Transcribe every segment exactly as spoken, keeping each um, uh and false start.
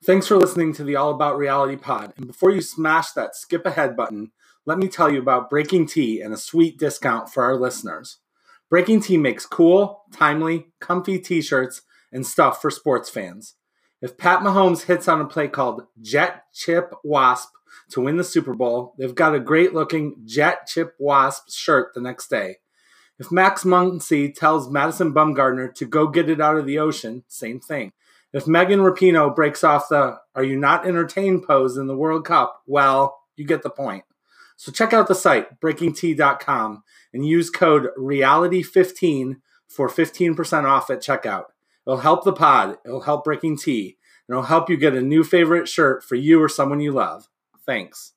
Thanks for listening to the All About Reality pod. And before you smash that skip ahead button, let me tell you about Breaking Tea and a sweet discount for our listeners. Breaking Tea makes cool, timely, comfy t-shirts and stuff for sports fans. If Pat Mahomes hits on a play called Jet Chip Wasp to win the Super Bowl, they've got a great-looking Jet Chip Wasp shirt the next day. If Max Muncy tells Madison Bumgarner to go get it out of the ocean, same thing. If Megan Rapinoe breaks off the "Are you not entertained" pose in the World Cup, well, you get the point. So check out the site, breaking tea dot com, and use code reality fifteen for fifteen percent off at checkout. It'll help the pod, it'll help Breaking Tea, and it'll help you get a new favorite shirt for you or someone you love. Thanks.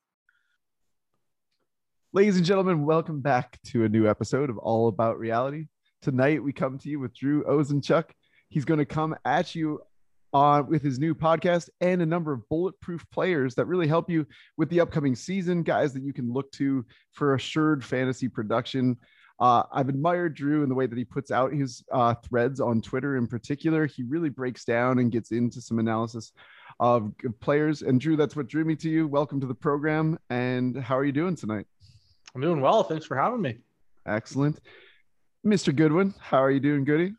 Ladies and gentlemen, welcome back to a new episode of All About Reality. Tonight, we come to you with Drew Ozenchuk. He's going to come at you on with his new podcast and a number of bulletproof players that really help you with the upcoming season, guys that you can look to for assured fantasy production. Uh, I've admired Drew in the way that he puts out his uh, threads on Twitter in particular. He really breaks down and gets into some analysis of players. And Drew, that's what drew me to you. Welcome to the program. And how are you doing tonight? I'm doing well. Thanks for having me. Excellent. Mister Goodwin, how are you doing, Goody?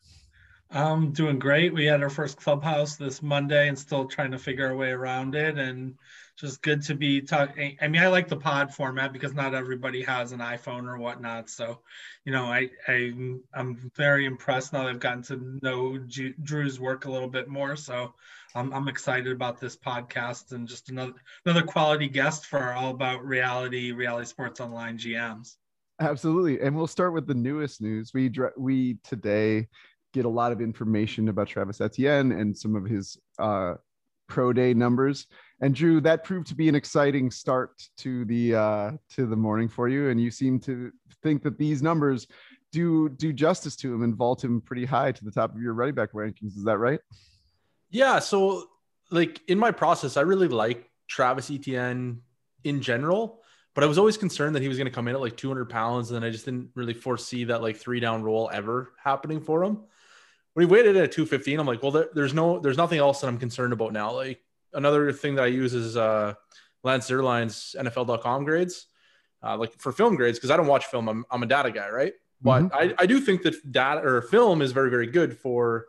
I'm doing great. We had our first clubhouse this Monday and still trying to figure our way around it. And just good to be talking. I mean, I like the pod format because not everybody has an iPhone or whatnot. So, you know, I, I, I'm very impressed now that I've gotten to know G- Drew's work a little bit more. So I'm, I'm excited about this podcast and just another, another quality guest for our All About Reality, Reality Sports Online G Ms. Absolutely. And we'll start with the newest news. We, we today get a lot of information about Travis Etienne and some of his uh, pro day numbers. And Drew, that proved to be an exciting start to the uh, to the morning for you. And you seem to think that these numbers do do justice to him and vault him pretty high to the top of your running back rankings. Is that right? Yeah. So, like in my process, I really like Travis Etienne in general, but I was always concerned that he was going to come in at like two hundred pounds, and then I just didn't really foresee that like three down roll ever happening for him. When he waited at two fifteen, I'm like, well, there, there's no, there's nothing else that I'm concerned about now. Like another thing that I use is uh, Lance Zierlein's N F L dot com grades, uh, like for film grades, because I don't watch film. I'm, I'm a data guy, right? But mm-hmm. I, I do think that data or film is very, very good for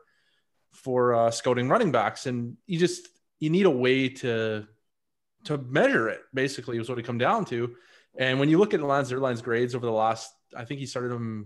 for uh, scouting running backs, and you just you need a way to to measure it. Basically, is what it come down to. And when you look at Lance Zierlein's grades over the last, I think he started him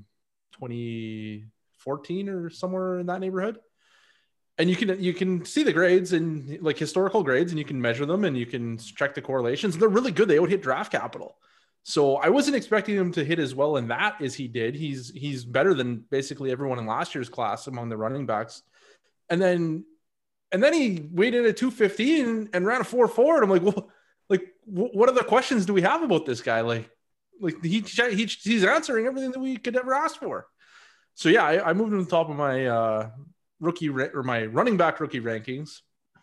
twenty fourteen or somewhere in that neighborhood. And you can, you can see the grades and like historical grades, and you can measure them and you can check the correlations. They're really good. They would hit draft capital. So I wasn't expecting him to hit as well in that as he did. He's, he's better than basically everyone in last year's class among the running backs. And then, and then he weighed in at two fifteen and ran a four four. And I'm like, well, like what other questions do we have about this guy? Like, like he, he he's answering everything that we could ever ask for. So yeah, I, I moved him to the top of my uh, rookie ra- or my running back rookie rankings.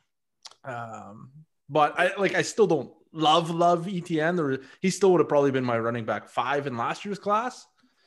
Um, but I like I still don't love love Etienne. There, he still would have probably been my running back five in last year's class.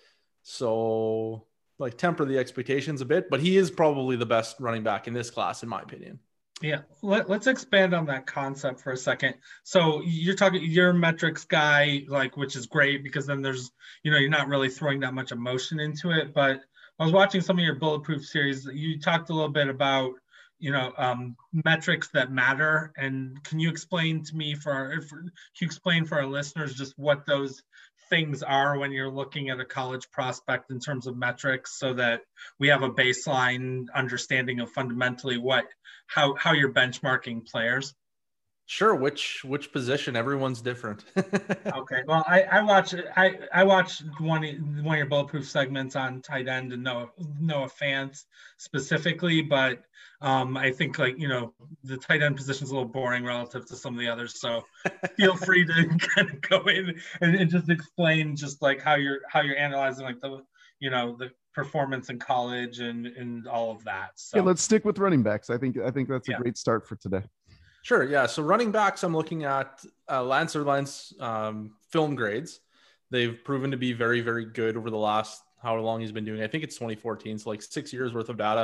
So like temper the expectations a bit, but he is probably the best running back in this class, in my opinion. Yeah, Let, let's expand on that concept for a second. So you're talking, you're a metrics guy, like, which is great because then there's, you know, you're not really throwing that much emotion into it. But I was watching some of your Bulletproof series. You talked a little bit about, you know, um, metrics that matter. And can you explain to me for, our, for, can you explain for our listeners just what those things are when you're looking at a college prospect in terms of metrics, so that we have a baseline understanding of fundamentally what, how, how you're benchmarking players? Sure. Which, which position? Everyone's different. Okay. Well, I, I watch, I, I watched one, one of your Bulletproof segments on tight end and Noah, Noah Fant specifically, but um, I think like, you know, the tight end position is a little boring relative to some of the others. So feel free to kind of go in and, and just explain just like how you're, how you're analyzing like the, you know, the performance in college and, and all of that. So yeah, let's stick with running backs. I think, I think that's a yeah. great start for today. Sure. Yeah. So running backs, I'm looking at uh, Lance Zierlein's um, film grades. They've proven to be very, very good over the last, how long he's been doing. I think it's twenty fourteen. So like six years worth of data.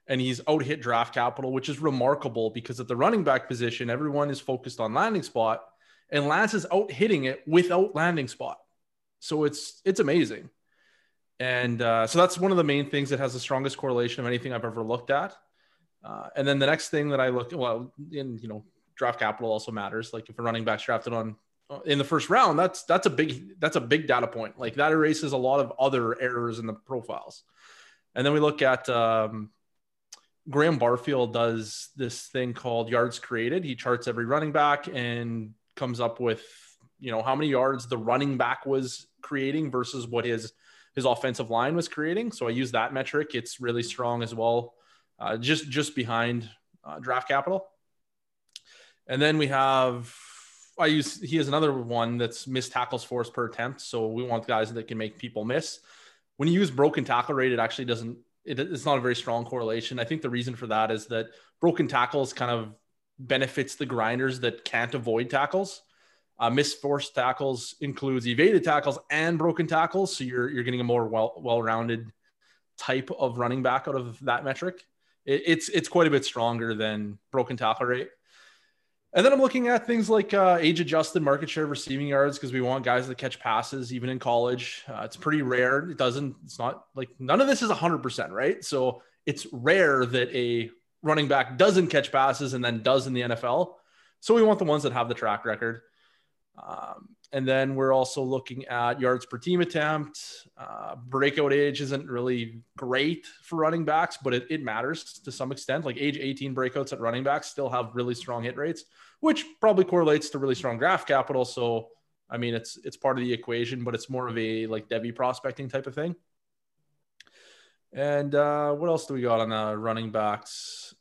and he's out hit draft capital, which is remarkable because at the running back position, everyone is focused on landing spot, and Lance is out hitting it without landing spot. So it's it's amazing. And uh, so that's one of the main things that has the strongest correlation of anything I've ever looked at. Uh, and then the next thing that I look, well, in, you know, draft capital also matters. Like if a running back's drafted on in the first round, that's, that's a big, that's a big data point. Like that erases a lot of other errors in the profiles. And then we look at, um, Graham Barfield does this thing called yards created. He charts every running back and comes up with, you know, how many yards the running back was creating versus what his, his offensive line was creating. So I use that metric. It's really strong as well. Uh, just, just behind uh, draft capital. And then we have, I use, he has another one that's missed tackles forced per attempt. So we want guys that can make people miss. When you use broken tackle rate, it actually doesn't, it, it's not a very strong correlation. I think the reason for that is that broken tackles kind of benefits the grinders that can't avoid tackles. Uh, missed forced tackles includes evaded tackles and broken tackles. So you're, you're getting a more well, well-rounded type of running back out of that metric. It, it's, it's quite a bit stronger than broken tackle rate. And then I'm looking at things like uh, age-adjusted market share of receiving yards because we want guys that catch passes even in college. Uh, it's pretty rare. It doesn't, it's not like none of this is one hundred percent, right? So it's rare that a running back doesn't catch passes and then does in the N F L. So we want the ones that have the track record. Um, and then we're also looking at yards per team attempt. Uh, breakout age isn't really great for running backs, but it, it matters to some extent. Like age eighteen breakouts at running backs still have really strong hit rates, which probably correlates to really strong draft capital. So, I mean, it's, it's part of the equation, but it's more of a like Devy prospecting type of thing. And uh, what else do we got on the running backs?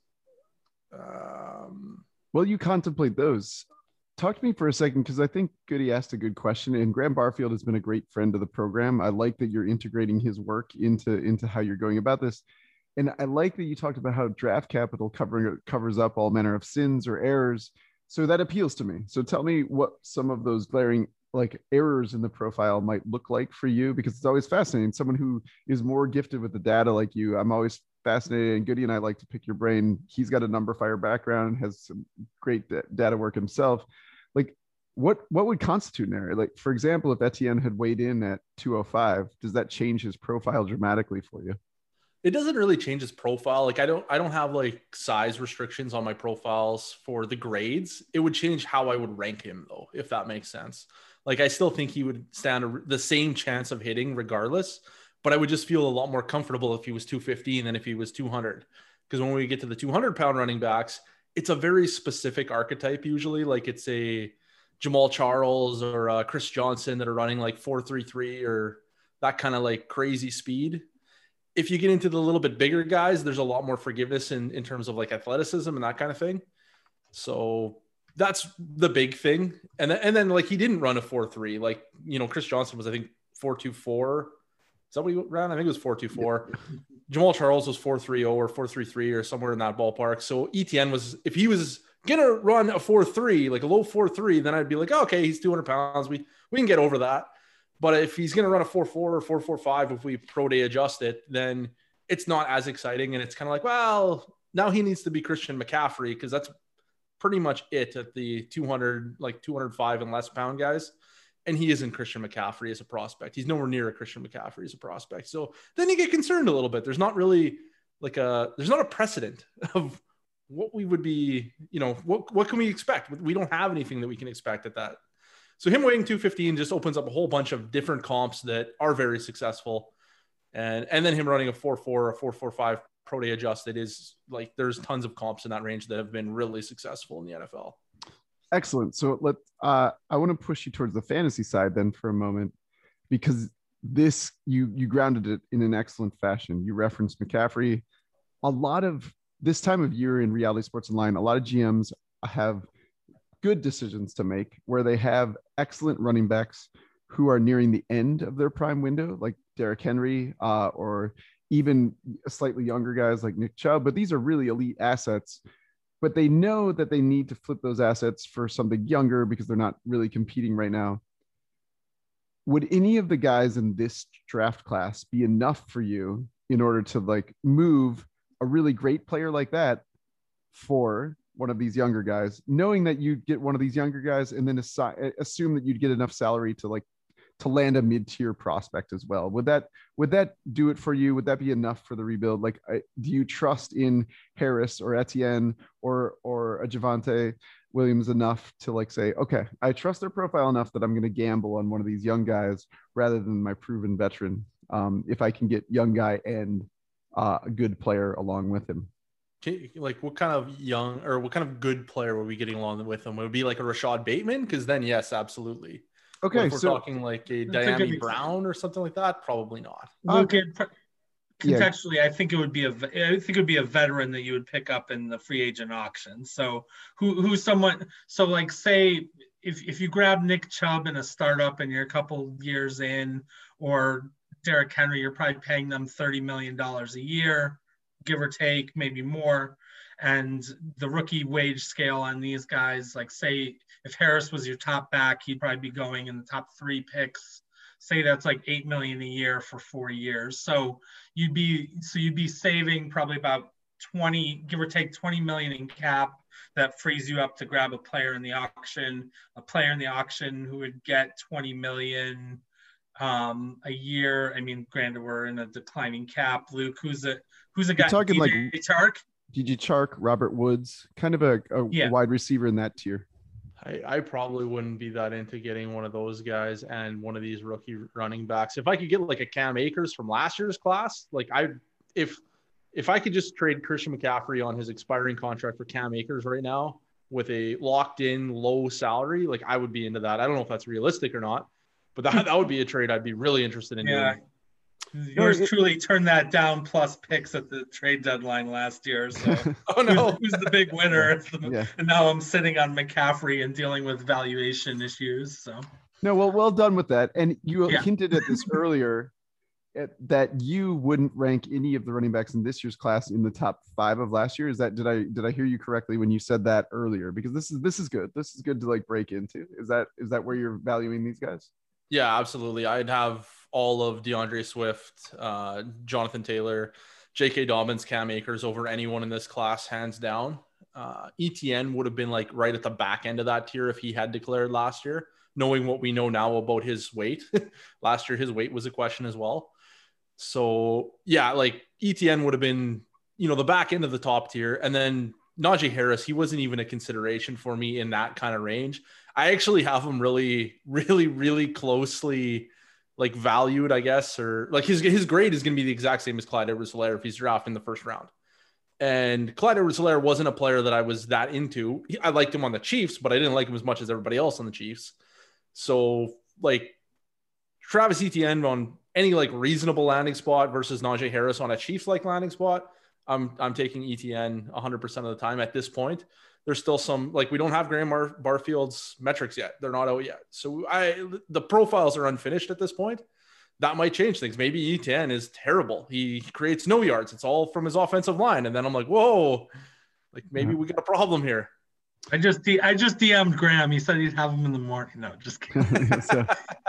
Um, well, you contemplate those. Talk to me for a second, because I think Goody asked a good question, and Graham Barfield has been a great friend of the program. I like that you're integrating his work into, into how you're going about this. And I like that you talked about how draft capital covering covers up all manner of sins or errors. So that appeals to me. So tell me what some of those glaring like errors in the profile might look like for you, because it's always fascinating. Someone who is more gifted with the data like you, I'm always fascinated, and Goody and I like to pick your brain. He's got a number fire background, has some great data work himself. Like what, what would constitute an error? Like, for example, if Etienne had weighed in at two oh five, does that change his profile dramatically for you? It doesn't really change his profile. Like I don't, I don't have like size restrictions on my profiles for the grades. It would change how I would rank him though, if that makes sense. Like I still think he would stand a, the same chance of hitting regardless, but I would just feel a lot more comfortable if he was two fifteen than if he was two hundred. Because when we get to the two hundred pound running backs, it's a very specific archetype usually. Like it's a Jamal Charles or uh, Chris Johnson that are running like four three three or that kind of like crazy speed. If you get into the little bit bigger guys, there's a lot more forgiveness in, in terms of like athleticism and that kind of thing. So that's the big thing. And then, and then like he didn't run a four three. Like, you know, Chris Johnson was, I think, four two four. Is that what he ran? I think it was four two four. Jamal Charles was four three oh or four three three or somewhere in that ballpark. So Etienne was, if he was going to run a four three, like a low four three, then I'd be like, oh, okay, he's two hundred pounds. We, we can get over that. But if he's going to run a four four or four four five, if we pro day adjust it, then it's not as exciting. And it's kind of like, well, now he needs to be Christian McCaffrey, because that's pretty much it at the two hundred, like two hundred five and less pound guys. And he isn't Christian McCaffrey as a prospect. He's nowhere near a Christian McCaffrey as a prospect. So then you get concerned a little bit. There's not really like a, there's not a precedent of what we would be, you know, what, what can we expect? We don't have anything that we can expect at that. So him weighing two fifteen just opens up a whole bunch of different comps that are very successful. And, and then him running a four four or four four five pro day adjusted is like, there's tons of comps in that range that have been really successful in the N F L. Excellent. So let uh, I want to push you towards the fantasy side then for a moment, because this, you, you grounded it in an excellent fashion. You referenced McCaffrey. A lot of this time of year in Reality Sports Online, a lot of G Ms have good decisions to make where they have excellent running backs who are nearing the end of their prime window, like Derrick Henry, uh, or even slightly younger guys like Nick Chubb. But these are really elite assets, but they know that they need to flip those assets for something younger because they're not really competing right now. Would any of the guys in this draft class be enough for you in order to like move a really great player like that for one of these younger guys, knowing that you'd get one of these younger guys and then assi- assume that you'd get enough salary to like to land a mid-tier prospect as well. Would that would that do it for you? Would that be enough for the rebuild? Like, I, do you trust in Harris or Etienne or or a Javonte Williams enough to like say, okay, I trust their profile enough that I'm going to gamble on one of these young guys rather than my proven veteran, um, if I can get young guy and uh, a good player along with him? Like, what kind of young or what kind of good player were we getting along with him? Would it be like a Rashad Bateman? Because then, yes, absolutely. Okay, if we're so talking like a That's a Diami good Brown or something like that, probably not. Luke, Okay. it, contextually, yeah. I think it would be a I think it would be a veteran that you would pick up in the free agent auction. So who who's someone so like say if if you grab Nick Chubb in a startup and you're a couple years in, or Derrick Henry, you're probably paying them thirty million dollars a year, give or take, maybe more. And the rookie wage scale on these guys, like say if Harris was your top back, he'd probably be going in the top three picks. Say that's like eight million a year for four years. So you'd be so you'd be saving probably about twenty, give or take twenty million in cap. That frees you up to grab a player in the auction, a player in the auction who would get twenty million um, a year. I mean, granted, we're in a declining cap. Luke, who's a who's a guy? You're talking D J like Chark? D J Chark, Robert Woods, kind of a, a Yeah. wide receiver in that tier. I, I probably wouldn't be that into getting one of those guys and one of these rookie running backs. If I could get like a Cam Akers from last year's class, like I, if if I could just trade Christian McCaffrey on his expiring contract for Cam Akers right now with a locked in low salary, like I would be into that. I don't know if that's realistic or not, but that, that would be a trade I'd be really interested in Yeah. doing. Yours truly turned that down plus picks at the trade deadline last year. So Oh no, who's, who's the big winner? It's the, Yeah. And now I'm sitting on McCaffrey and dealing with valuation issues. So No, well, well done with that. And you Yeah. hinted at this earlier at, that you wouldn't rank any of the running backs in this year's class in the top five of last year. Is that did I did I hear you correctly when you said that earlier? Because this is this is good. This is good to like break into. Is that is that where you're valuing these guys? yeah, absolutely. I'd have all of DeAndre Swift, uh, Jonathan Taylor, J K. Dobbins, Cam Akers over anyone in this class, hands down. Uh, E T N would have been like right at the back end of that tier if he had declared last year, knowing what we know now about his weight. Last year, his weight was a question as well. So yeah, like E T N would have been, you know, the back end of the top tier. And then Najee Harris, he wasn't even a consideration for me in that kind of range. I actually have him really, really, really closely like valued, I guess, or like his his grade is going to be the exact same as Clyde Edwards-Helaire if he's drafted in the first round. And Clyde Edwards-Helaire wasn't a player that I was that into. I liked him on the Chiefs, but I didn't like him as much as everybody else on the Chiefs. So like Travis Etienne on any like reasonable landing spot versus Najee Harris on a Chiefs like landing spot, I'm I'm taking Etienne one hundred percent of the time at this point. There's still some, like, we don't have Graham Bar- Barfield's metrics yet. They're not out yet. So I, the profiles are unfinished at this point. That might change things. Maybe E ten is terrible. He creates no yards. It's all from his offensive line. And then I'm like, whoa, like maybe we got a problem here. I just D- I just D M'd Graham. He said he'd have him in the morning. No, just kidding. so,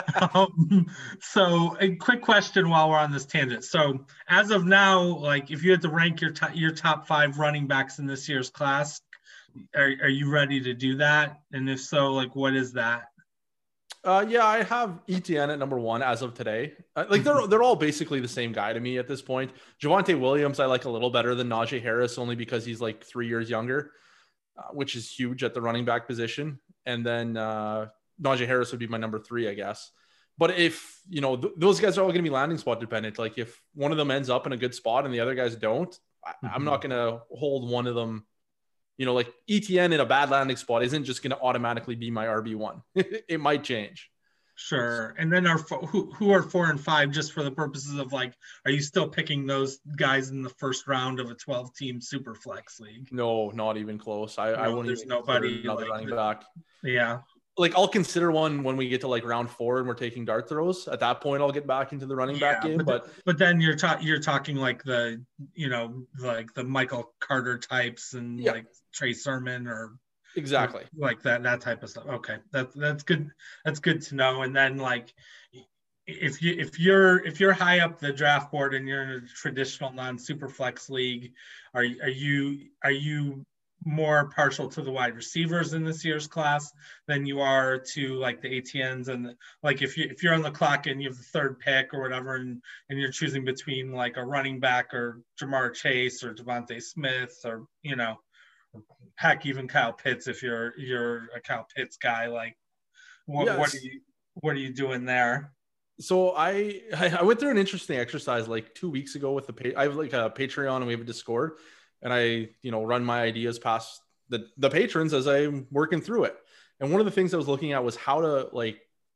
um, so a quick question while we're on this tangent. So as of now, like if you had to rank your top, your top five running backs in this year's class, are, are you ready to do that? And if so, like what is that? Uh, yeah, I have E T N at number one as of today. Uh, like they're they're all basically the same guy to me at this point. Javonte Williams, I like a little better than Najee Harris, only because he's like three years younger, uh, which is huge at the running back position. And then uh, Najee Harris would be my number three, I guess. But if, you know, th- those guys are all going to be landing spot dependent. Like if one of them ends up in a good spot and the other guys don't, I- mm-hmm. I'm not going to hold one of them. You know, like E T N in a bad landing spot isn't just going to automatically be my R B one. It might change. Sure. And then our who who are four and five, just for the purposes of like, are you still picking those guys in the first round of a twelve team super flex league? No, not even close. I, no, I wouldn't there's even nobody another like, running back. Yeah. Like I'll consider one when we get to like round four and we're taking dart throws. At that point, I'll get back into the running yeah, back game. But But the, but then you're talking you're talking like the you know like the Michael Carter types and yeah. like Trey Sermon or exactly like that that type of stuff. Okay, that's that's good. That's good to know. And then like if you if you're if you're high up the draft board and you're in a traditional non-super flex league, are are you are you more partial to the wide receivers in this year's class than you are to like the A T Ns? And like if you if you're on the clock and you have the third pick or whatever, and and you're choosing between like a running back or Jamar Chase or Devontae Smith, or you know, heck, even Kyle Pitts, if you're you're a Kyle Pitts guy, like what yes. what are you what are you doing there? So I I went through an interesting exercise like two weeks ago with the I have like a Patreon and we have a Discord. And I, you know, run my ideas past the, the patrons as I'm working through it. And one of the things I was looking at was how to like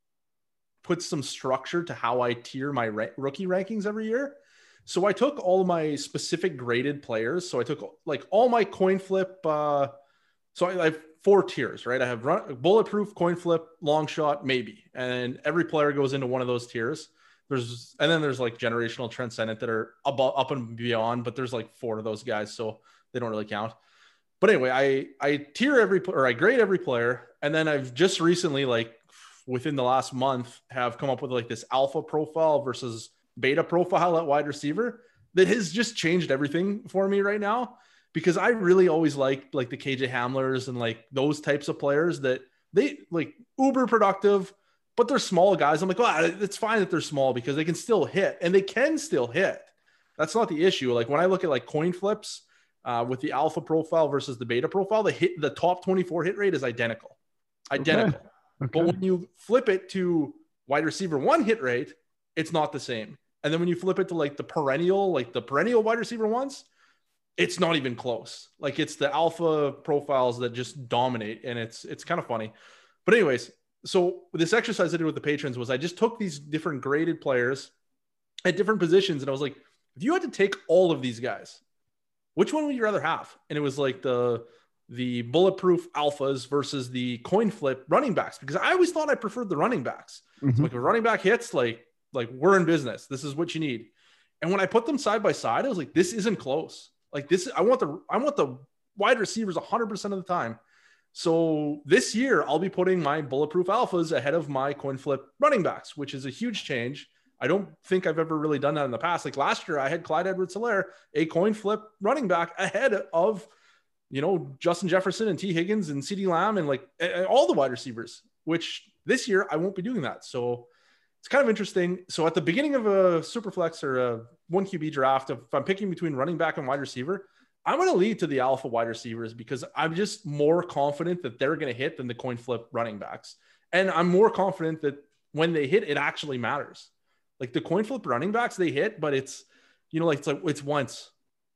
put some structure to how I tier my ra- rookie rankings every year. So I took all of my specific graded players. So I took like all my coin flip. Uh, so I, I have four tiers, right? I have run, bulletproof, coin flip, long shot, maybe. And every player goes into one of those tiers. There's, and then there's like generational transcendent that are above, up and beyond, but there's like four of those guys, so they don't really count. But anyway, I, I tier every, or I grade every player. And then I've just recently, like within the last month, have come up with like this alpha profile versus beta profile at wide receiver that has just changed everything for me right now, because I really always liked like the K J Hamlers and like those types of players that they like uber productive, but they're small guys. I'm like, well, it's fine that they're small because they can still hit, and they can still hit. That's not the issue. Like when I look at like coin flips uh, with the alpha profile versus the beta profile, the hit, the top twenty-four hit rate is identical, identical. Okay. Okay. But when you flip it to wide receiver one hit rate, it's not the same. And then when you flip it to like the perennial, like the perennial wide receiver ones, it's not even close. Like it's the alpha profiles that just dominate, and it's it's kind of funny. But anyways. So this exercise I did with the patrons was I just took these different graded players at different positions. And I was like, if you had to take all of these guys, which one would you rather have? And it was like the, the bulletproof alphas versus the coin flip running backs, because I always thought I preferred the running backs. Mm-hmm. So like if a running back hits, like, like we're in business. This is what you need. And when I put them side by side, I was like, this isn't close. Like this, I want the, I want the wide receivers one hundred percent of the time. So this year, I'll be putting my bulletproof alphas ahead of my coin flip running backs, which is a huge change. I don't think I've ever really done that in the past. Like last year, I had Clyde Edwards-Helaire, a coin flip running back ahead of, you know, Justin Jefferson and T. Higgins and CeeDee Lamb and like all the wide receivers, which this year I won't be doing that. So it's kind of interesting. So at the beginning of a super flex or a one Q B draft, if I'm picking between running back and wide receiver, I'm going to lead to the alpha wide receivers because I'm just more confident that they're going to hit than the coin flip running backs. And I'm more confident that when they hit, it actually matters. Like the coin flip running backs, they hit, but it's, you know, like it's like it's once.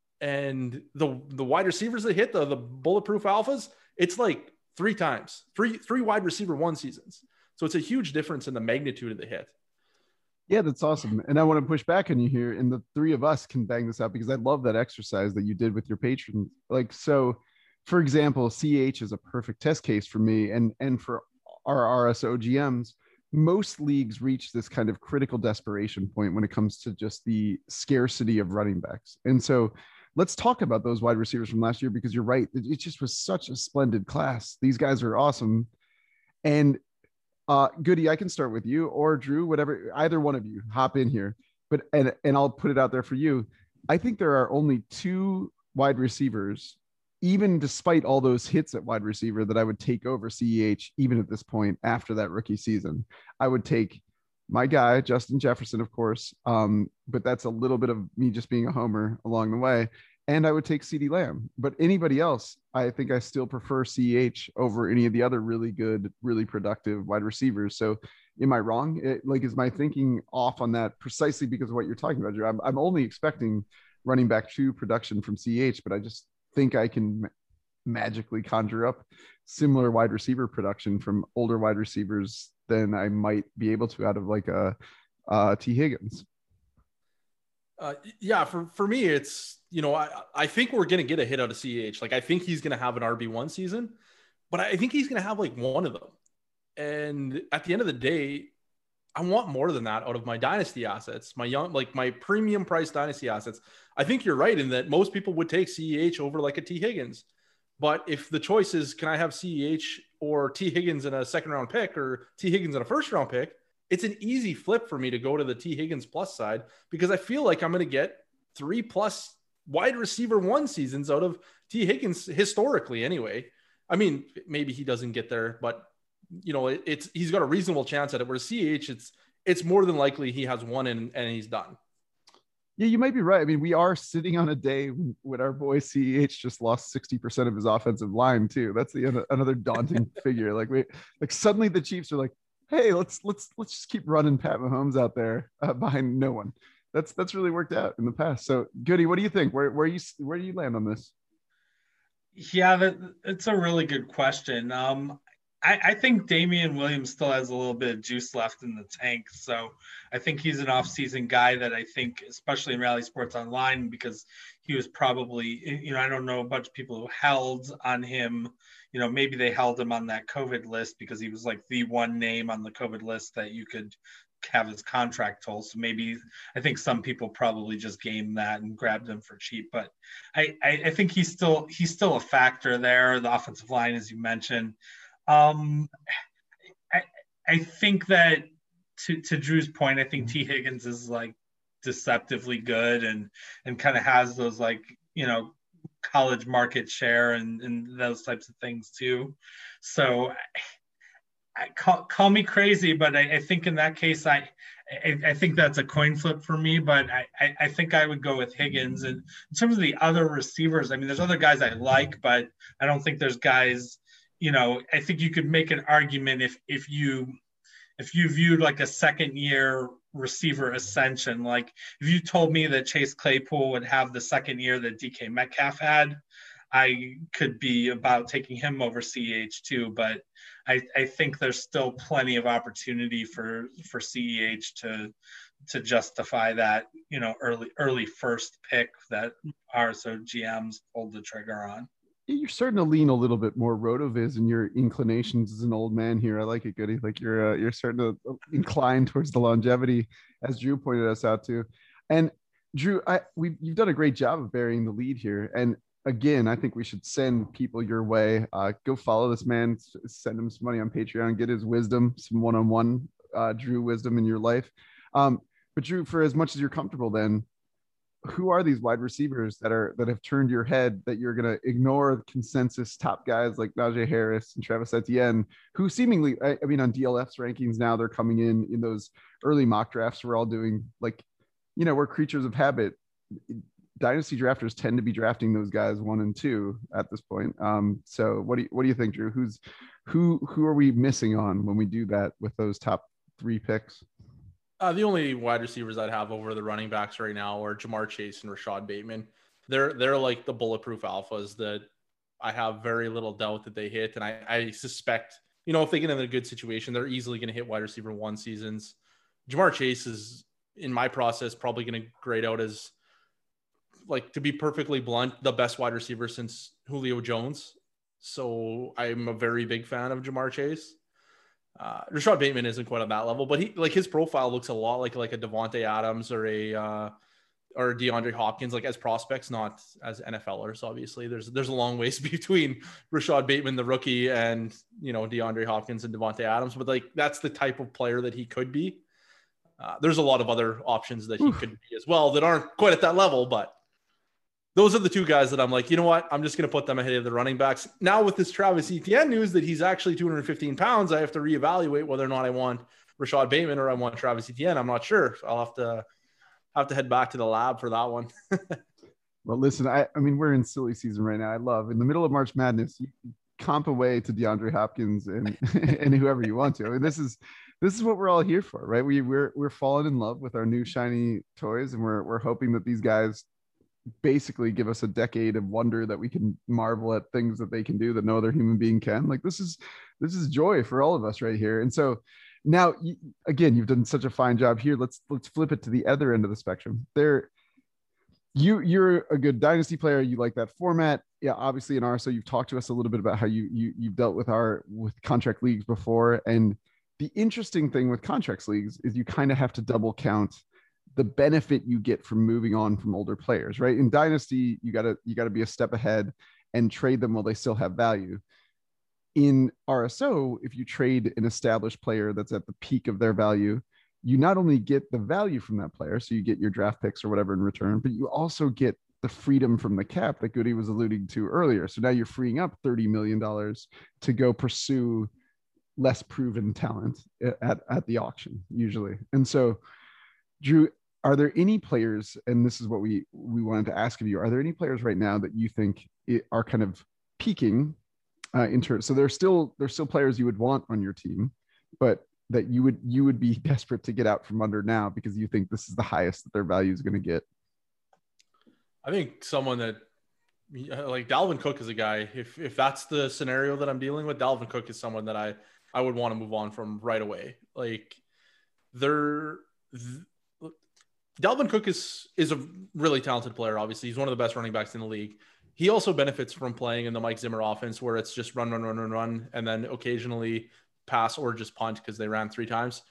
And the the wide receivers that hit, the, the bulletproof alphas, it's like three times, three, three wide receiver one seasons. So it's a huge difference in the magnitude of the hit. Yeah, that's awesome. And I want to push back on you here. And the three of us can bang this out because I love that exercise that you did with your patrons. Like, so for example, C H is a perfect test case for me. And, and for our R S O G Ms, most leagues reach this kind of critical desperation point when it comes to just the scarcity of running backs. And so let's talk about those wide receivers from last year, because you're right. It just was such a splendid class. These guys are awesome. And Uh, Goody, I can start with you, or Drew, whatever, either one of you hop in here, but, and, and I'll put it out there for you. I think there are only two wide receivers, even despite all those hits at wide receiver, that I would take over C E H, even at this point after that rookie season. I would take my guy, Justin Jefferson, of course. Um, but that's a little bit of me just being a homer along the way. And I would take CeeDee Lamb, but anybody else, I think I still prefer C H over any of the other really good, really productive wide receivers. So am I wrong? It, like, is my thinking off on that precisely because of what you're talking about, Drew? I'm, I'm only expecting running back two production from C H, but I just think I can ma- magically conjure up similar wide receiver production from older wide receivers than I might be able to out of like a, a T. Higgins. Uh, yeah, for, for me, it's, you know, I, I think we're going to get a hit out of C H. Like, I think he's going to have an R B one season, but I think he's going to have like one of them. And at the end of the day, I want more than that out of my dynasty assets, my young, like my premium price dynasty assets. I think you're right in that most people would take C H over like a T. Higgins. But if the choice is, can I have C H or T. Higgins in a second round pick or T. Higgins in a first round pick? it's an easy flip for me to go to the T Higgins plus side because I feel like I'm going to get three plus wide receiver one seasons out of T Higgins historically anyway. I mean, maybe he doesn't get there, but you know, it, it's, he's got a reasonable chance at it. Where C H, it's, it's more than likely he has one and, and he's done. Yeah, you might be right. I mean, we are sitting on a day when our boy C H just lost sixty percent of his offensive line too. That's the another daunting figure. Like we, like suddenly the Chiefs are like, hey, let's let's let's just keep running Pat Mahomes out there uh, behind no one. That's that's really worked out in the past. So, Goody, what do you think? Where where you where do you land on this? Yeah, that, it's a really good question. Um, I, I think Damian Williams still has a little bit of juice left in the tank. So I think he's an off-season guy that I think, especially in Rally Sports Online, because he was probably, you know, I don't know a bunch of people who held on him. You know, maybe they held him on that COVID list because he was like the one name on the COVID list that you could have his contract told. So maybe I think some people probably just gamed that and grabbed him for cheap. But I, I, I think he's still he's still a factor there. The offensive line, as you mentioned. Um, I, I think that to, to Drew's point, I think T Higgins is like deceptively good and, and kind of has those like, you know, college market share and, and those types of things too. So I, I call, call me crazy, but I, I think in that case, I, I, I think that's a coin flip for me, but I, I, I think I would go with Higgins. And in terms of the other receivers, I mean, there's other guys I like, but I don't think there's guys, you know, I think you could make an argument if if you if you viewed like a second year receiver ascension, like if you told me that Chase Claypool would have the second year that D K Metcalf had, I could be about taking him over C H too. But I, I think there's still plenty of opportunity for for C H to to justify that, you know, early early first pick that R S O G Ms pulled the trigger on. You're starting to lean a little bit more rotoviz in your inclinations as an old man here. I like it, Goody. Like you're uh, you're starting to incline towards the longevity, as Drew pointed us out to. And Drew, I we you've done a great job of burying the lead here. And again, I think we should send people your way. Uh, go follow this man, send him some money on Patreon, get his wisdom, some one-on-one uh, Drew wisdom in your life. Um, but Drew, for as much as you're comfortable, then. Who are these wide receivers that are that have turned your head that you're going to ignore the consensus top guys like Najee Harris and Travis Etienne, who seemingly, I, I mean, on D L F's rankings now, they're coming in in those early mock drafts we're all doing. Like, you know, we're creatures of habit. Dynasty drafters tend to be drafting those guys one and two at this point. Um, so what do you what do you think, Drew? Who's who who are we missing on when we do that with those top three picks? Uh, the only wide receivers I'd have over the running backs right now are Jamar Chase and Rashad Bateman. They're they're like the bulletproof alphas that I have very little doubt that they hit. And I, I suspect, you know, if they get in a good situation, they're easily going to hit wide receiver one seasons. Jamar Chase is, in my process, probably going to grade out as, like, to be perfectly blunt, the best wide receiver since Julio Jones. So I'm a very big fan of Jamar Chase. Uh, Rashad Bateman isn't quite on that level, but he like his profile looks a lot like like a Devontae Adams or a uh, or DeAndre Hopkins, like as prospects, not as NFLers. Obviously, there's there's a long ways between Rashad Bateman, the rookie, and you know DeAndre Hopkins and Devontae Adams. But like that's the type of player that he could be. Uh, there's a lot of other options that he Oof. could be as well that aren't quite at that level, but. Those are the two guys that I'm like, you know what? I'm just going to put them ahead of the running backs. Now with this Travis Etienne news that he's actually two hundred fifteen pounds, I have to reevaluate whether or not I want Rashad Bateman or I want Travis Etienne. I'm not sure. I'll have to have to head back to the lab for that one. Well, listen, I, I mean, we're in silly season right now. I love in the middle of March Madness, you comp away to DeAndre Hopkins and and whoever you want to. I mean, this is this is what we're all here for, right? We we're we're falling in love with our new shiny toys, and we're we're hoping that these guys basically give us a decade of wonder that we can marvel at things that they can do that no other human being can. Like this is this is joy for all of us right here. And so now again, you've done such a fine job here. Let's let's flip it to the other end of the spectrum. There, you you're a good dynasty player. You like that format. Yeah, obviously in R S O, you've talked to us a little bit about how you you you've dealt with our with contract leagues before. And the interesting thing with contracts leagues is you kind of have to double count the benefit you get from moving on from older players, right? In Dynasty, you gotta you gotta be a step ahead and trade them while they still have value. in R S O, if you trade an established player that's at the peak of their value, you not only get the value from that player, so you get your draft picks or whatever in return, but you also get the freedom from the cap that Goody was alluding to earlier. So now you're freeing up thirty million dollars to go pursue less proven talent at, at the auction usually. And so, Drew, are there any players, and this is what we, we wanted to ask of you, are there any players right now that you think are kind of peaking uh, in terms, so there's still, there's still players you would want on your team, but that you would, you would be desperate to get out from under now because you think this is the highest that their value is going to get? I think someone that like Dalvin Cook is a guy, if if that's the scenario that I'm dealing with, Dalvin Cook is someone that I, I would want to move on from right away. Like they're th- Dalvin Cook is, is a really talented player. Obviously he's one of the best running backs in the league. He also benefits from playing in the Mike Zimmer offense where it's just run, run, run, run, run, and then occasionally pass or just punt because they ran three times.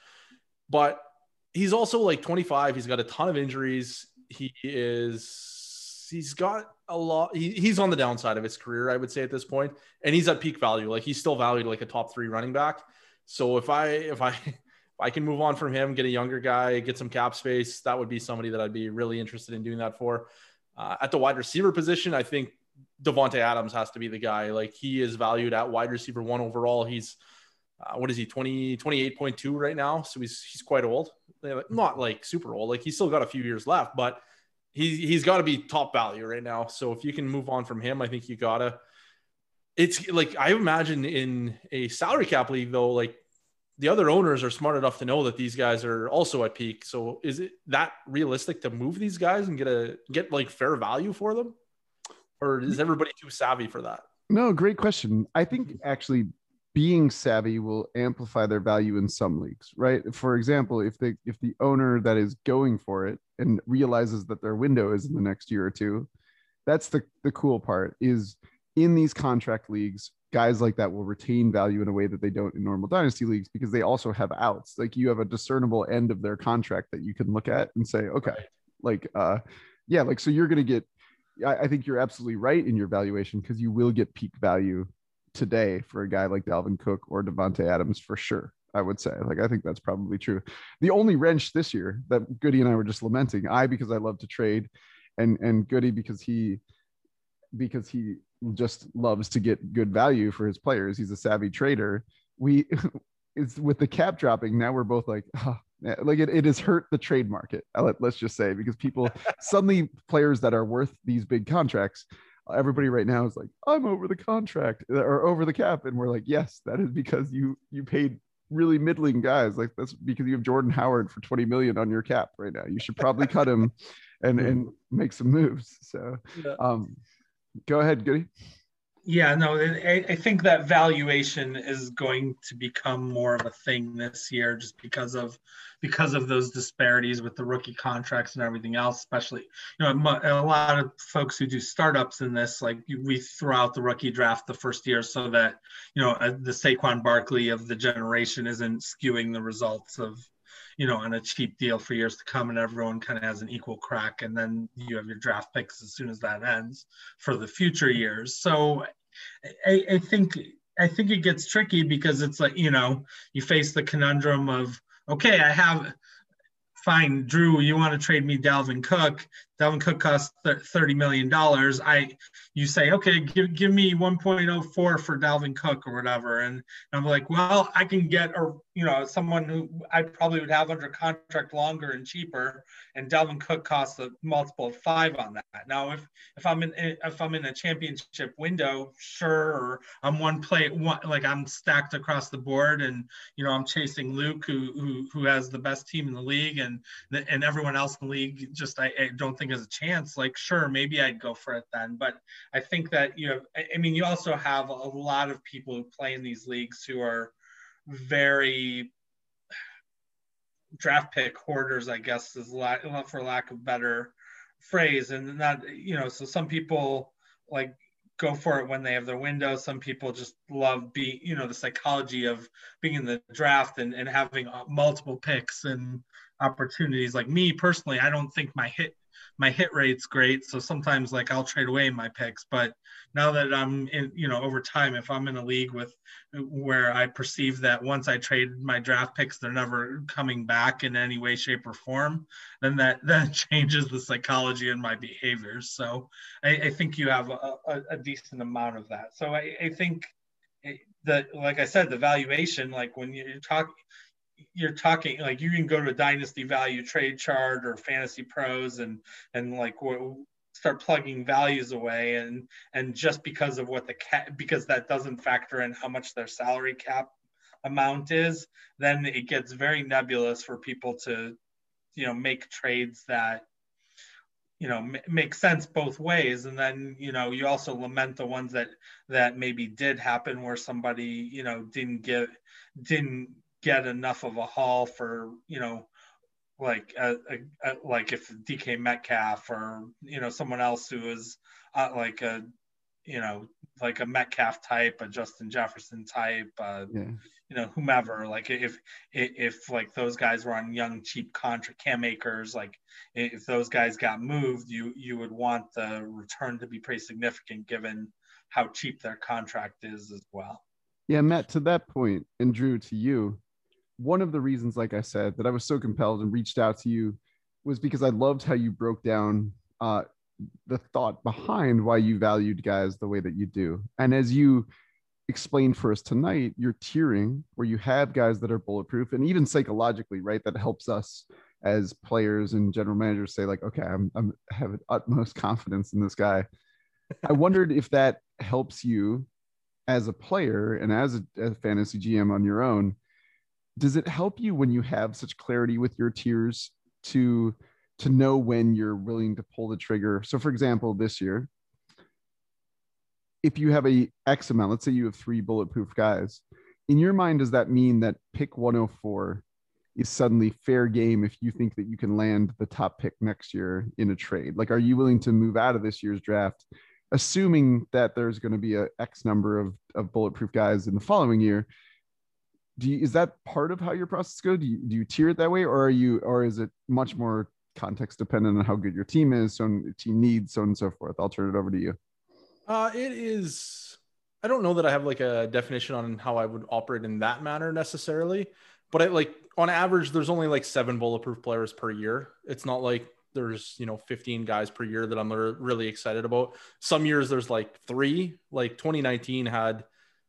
But he's also like twenty-five. He's got a ton of injuries. He is, he's got a lot. He, he's on the downside of his career, I would say at this point, and he's at peak value. Like he's still valued like a top three running back. So if I, if I, if I can move on from him, get a younger guy, get some cap space, that would be somebody that I'd be really interested in doing that for. Uh, at the wide receiver position, I think Davante Adams has to be the guy. Like he is valued at wide receiver one overall. He's, uh, what is he, twenty, twenty-eight point two right now. So he's, he's quite old. Not like super old. Like he's still got a few years left, but He's he's got to be top value right now. So if you can move on from him, I think you gotta. It's like I imagine in a salary cap league though, like the other owners are smart enough to know that these guys are also at peak. So is it that realistic to move these guys and get a get like fair value for them, or is everybody too savvy for that? No, great question. I think actually being savvy will amplify their value in some leagues, right? For example, if they if the owner that is going for it and realizes that their window is in the next year or two, that's the the cool part is in these contract leagues, guys like that will retain value in a way that they don't in normal dynasty leagues because they also have outs. Like you have a discernible end of their contract that you can look at and say, okay, like, uh, yeah, like, so you're going to get, I, I think you're absolutely right in your valuation because you will get peak value today for a guy like Dalvin Cook or Davante Adams for sure. I would say, like, I think that's probably true. The only wrench this year that Goody and I were just lamenting, I, because I love to trade, and, and Goody because he, because he just loves to get good value for his players. He's a savvy trader. We it's with the cap dropping. Now we're both like, oh, like it, it has hurt the trade market. Let, let's just say, because people suddenly players that are worth these big contracts, everybody right now is like, I'm over the contract or over the cap. And we're like, yes, that is because you, you paid really middling guys. Like that's because you have Jordan Howard for twenty million on your cap right now. You should probably cut him and, and make some moves. So, um, go ahead, Goody. Yeah, no, I, I think that valuation is going to become more of a thing this year, just because of because of those disparities with the rookie contracts and everything else. Especially, you know, a lot of folks who do startups in this, like we throw out the rookie draft the first year so that, you know, the Saquon Barkley of the generation isn't skewing the results of, you know, on a cheap deal for years to come, and everyone kind of has an equal crack. And then you have your draft picks as soon as that ends for the future years. So I, I think, I think it gets tricky because it's like, you know, you face the conundrum of, okay, I have, fine, Drew, you want to trade me Dalvin Cook. Dalvin Cook costs thirty million dollars. I, you say, okay, give give me one point oh four for Dalvin Cook or whatever. And I'm like, well, I can get, or, you know, someone who I probably would have under contract longer and cheaper. And Dalvin Cook costs a multiple of five on that. Now, if, if I'm in, if I'm in a championship window, sure. Or I'm one play, one, like I'm stacked across the board and, you know, I'm chasing Luke who, who, who has the best team in the league and, and everyone else in the league just, I, I don't think has a chance. Like, sure, maybe I'd go for it then. But I think that, you know, I mean, you also have a lot of people who play in these leagues who are very draft pick hoarders, I guess, is lack, for lack of better phrase. And not, you know, so some people like go for it when they have their window. Some people just love being, you know, the psychology of being in the draft and, and having multiple picks and opportunities. Like me personally, I don't think my hit my hit rate's great. So sometimes like I'll trade away my picks, but now that I'm in, you know, over time, if I'm in a league with where I perceive that once I trade my draft picks, they're never coming back in any way, shape, or form, then that that changes the psychology in my behaviors. So I, I think you have a, a, a decent amount of that. So I, I think that, like I said, the valuation, like when you're talking, you're talking like you can go to a dynasty value trade chart or Fantasy Pros and and like start plugging values away, and and just because of what the cap, because that doesn't factor in how much their salary cap amount is, then it gets very nebulous for people to, you know, make trades that, you know, m- make sense both ways. And then, you know, you also lament the ones that that maybe did happen where somebody, you know, didn't get didn't get enough of a haul for, you know, like a, a, a, like if D K Metcalf or, you know, someone else who is uh, like a, you know, like a Metcalf type, a Justin Jefferson type, uh, yeah. you know, whomever, like if, if, if like those guys were on young, cheap contract, Cam Akers, like if those guys got moved, you, you would want the return to be pretty significant given how cheap their contract is as well. Yeah, Matt, to that point, and Drew, to you, one of the reasons, like I said, that I was so compelled and reached out to you was because I loved how you broke down uh, the thought behind why you valued guys the way that you do. And as you explained for us tonight, you're tiering where you have guys that are bulletproof, and even psychologically, right? That helps us as players and general managers say like, okay, I'm, I'm I have utmost confidence in this guy. I wondered if that helps you as a player and as a, as a fantasy G M on your own. Does it help you when you have such clarity with your tiers to to know when you're willing to pull the trigger? So for example, this year, if you have a X amount, let's say you have three bulletproof guys, in your mind, does that mean that pick one oh four is suddenly fair game if you think that you can land the top pick next year in a trade? Like, are you willing to move out of this year's draft, assuming that there's going to be a X number of, of bulletproof guys in the following year? Do you, is that part of how your process goes? Do you, do you tier it that way, or are you, or is it much more context dependent on how good your team is, so on, team needs, so on and so forth? I'll turn it over to you. Uh, it is. I don't know that I have like a definition on how I would operate in that manner necessarily, but I like on average, there's only like seven bulletproof players per year. It's not like there's, you know, fifteen guys per year that I'm really excited about. Some years there's like three. Like twenty nineteen had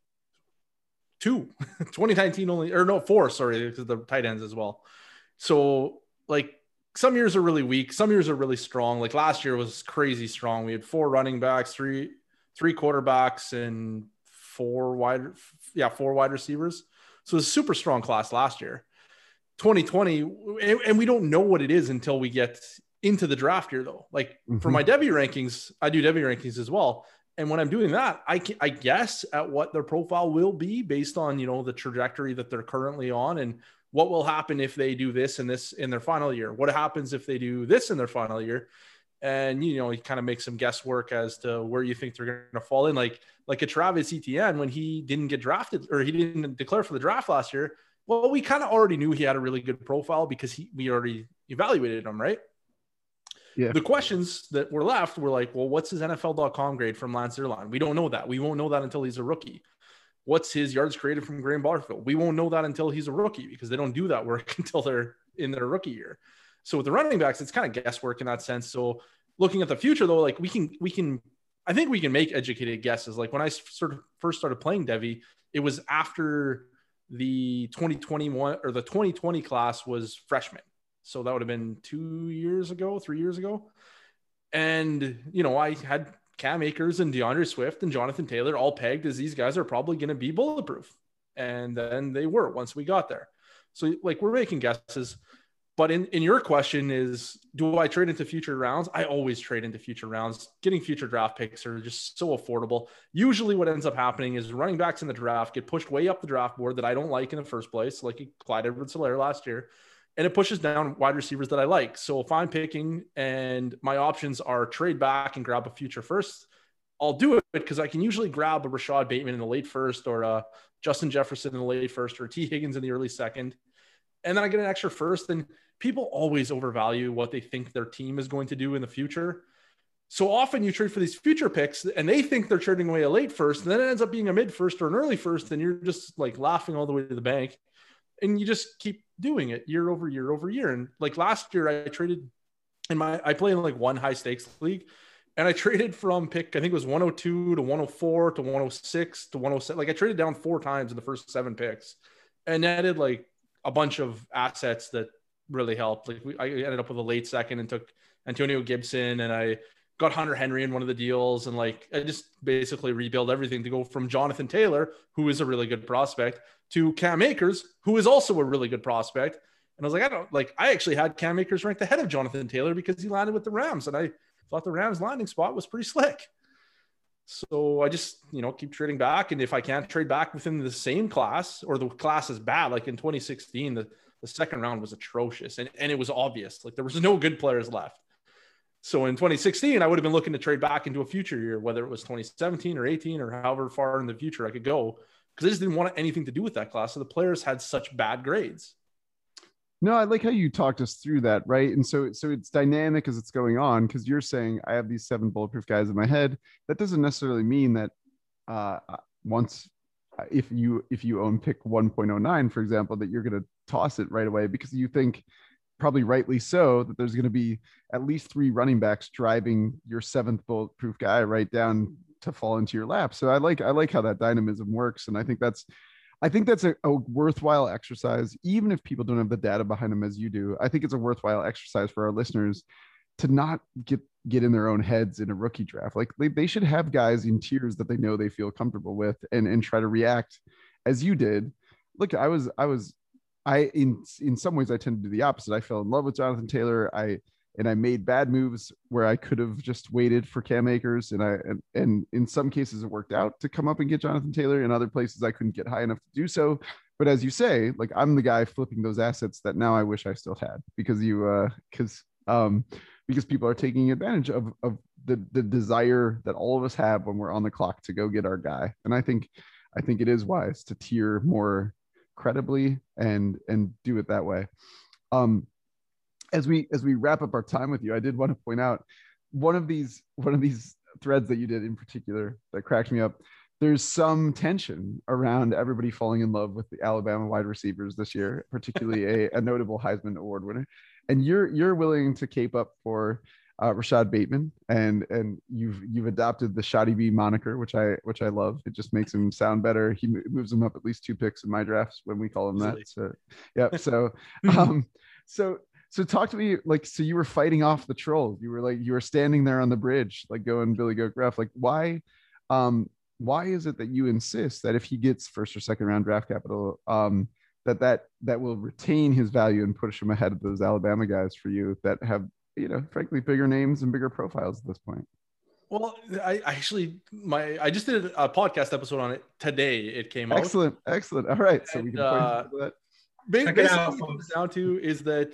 two. twenty nineteen only, or no, four, sorry, because the tight ends as well. So like some years are really weak. Some years are really strong. Like last year was crazy strong. We had four running backs, three, three quarterbacks, and four wide, yeah, four wide receivers. So it was a super strong class last year. twenty twenty, and, and we don't know what it is until we get into the draft year though. Like mm-hmm. for my Devy rankings, I do Devy rankings as well. And when I'm doing that, I can, I guess at what their profile will be based on, you know, the trajectory that they're currently on and what will happen if they do this and this in their final year. What happens if they do this in their final year? And, you know, you kind of make some guesswork as to where you think they're going to fall in. Like, like a Travis Etienne, when he didn't get drafted or he didn't declare for the draft last year. Well, we kind of already knew he had a really good profile because he, we already evaluated him, right? Yeah. The questions that were left were like, well, what's his N F L dot com grade from Lance Zierlein? We don't know that. We won't know that until he's a rookie. What's his yards created from Graham Barfield? We won't know that until he's a rookie because they don't do that work until they're in their rookie year. So with the running backs, it's kind of guesswork in that sense. So looking at the future though, like we can, we can, I think we can make educated guesses. Like when I sort of first started playing Devy, it was after the twenty twenty-one or the twenty twenty class was freshman. So that would have been two years ago, three years ago. And, you know, I had Cam Akers and DeAndre Swift and Jonathan Taylor all pegged as these guys are probably going to be bulletproof. And then they were once we got there. So like we're making guesses. But in, in your question is, do I trade into future rounds? I always trade into future rounds. Getting future draft picks are just so affordable. Usually what ends up happening is running backs in the draft get pushed way up the draft board that I don't like in the first place, like Clyde Edwards-Helaire last year. And it pushes down wide receivers that I like. So if I'm picking and my options are trade back and grab a future first, I'll do it because I can usually grab a Rashad Bateman in the late first or a Justin Jefferson in the late first or T Higgins in the early second. And then I get an extra first. And people always overvalue what they think their team is going to do in the future. So often you trade for these future picks and they think they're trading away a late first, and then it ends up being a mid first or an early first, and you're just like laughing all the way to the bank, and you just keep doing it year over year over year. And like last year I traded in my, I play in like one high stakes league, and I traded from pick, I think it was one oh two to one oh four to one oh six to one oh seven. Like I traded down four times in the first seven picks and netted like a bunch of assets that really helped. Like we, I ended up with a late second and took Antonio Gibson, and I got Hunter Henry in one of the deals. And like, I just basically rebuild everything to go from Jonathan Taylor, who is a really good prospect, to Cam Akers, who is also a really good prospect. And I was like, I don't like, I actually had Cam Akers ranked ahead of Jonathan Taylor because he landed with the Rams. And I thought the Rams landing spot was pretty slick. So I just, you know, keep trading back. And if I can't trade back within the same class, or the class is bad, like in twenty sixteen, the, the second round was atrocious. And, and it was obvious, like there was no good players left. So in twenty sixteen, I would have been looking to trade back into a future year, whether it was twenty seventeen or eighteen or however far in the future I could go, because I just didn't want anything to do with that class. So the players had such bad grades. No, I like how you talked us through that, right? And so, so it's dynamic as it's going on, because you're saying I have these seven bulletproof guys in my head. That doesn't necessarily mean that uh, once, if you if you own pick one point oh nine, for example, that you're going to toss it right away, because you think, probably rightly so, that there's going to be at least three running backs driving your seventh bulletproof guy right down to fall into your lap. So I like I like how that dynamism works, and I think that's. I think that's a, a worthwhile exercise, even if people don't have the data behind them as you do. I think it's a worthwhile exercise for our listeners to not get, get in their own heads in a rookie draft. Like they, they should have guys in tiers that they know they feel comfortable with, and, and try to react as you did. Look, I was, I was, I, in, in some ways I tend to do the opposite. I fell in love with Jonathan Taylor. I, and I made bad moves where I could have just waited for Cam Akers. And I, and, and in some cases it worked out to come up and get Jonathan Taylor. In other places I couldn't get high enough to do so. But as you say, like I'm the guy flipping those assets that now I wish I still had, because you, uh, cause, um, because people are taking advantage of, of the, the desire that all of us have when we're on the clock to go get our guy. And I think, I think it is wise to tier more credibly and, and do it that way. Um, As we as we wrap up our time with you, I did want to point out one of these one of these threads that you did in particular that cracked me up. There's some tension around everybody falling in love with the Alabama wide receivers this year, particularly a, a notable Heisman Award winner. And you're you're willing to cape up for uh, Rashad Bateman, and and you've you've adopted the Shoddy B moniker, which I which I love. It just makes him sound better. He moves him up at least two picks in my drafts when we call him that. So yeah. So um so. So talk to me, like, so you were fighting off the trolls. You were like, you were standing there on the bridge, like going Billy Goat Gruff. Like, why, um, why is it that you insist that if he gets first or second round draft capital, um, that that that will retain his value and push him ahead of those Alabama guys for you that have, you know, frankly, bigger names and bigger profiles at this point? Well, I actually, my I just did a podcast episode on it today. It came out. Excellent, excellent. All right, so and, we can point uh, to that. Basically, what it comes down to is that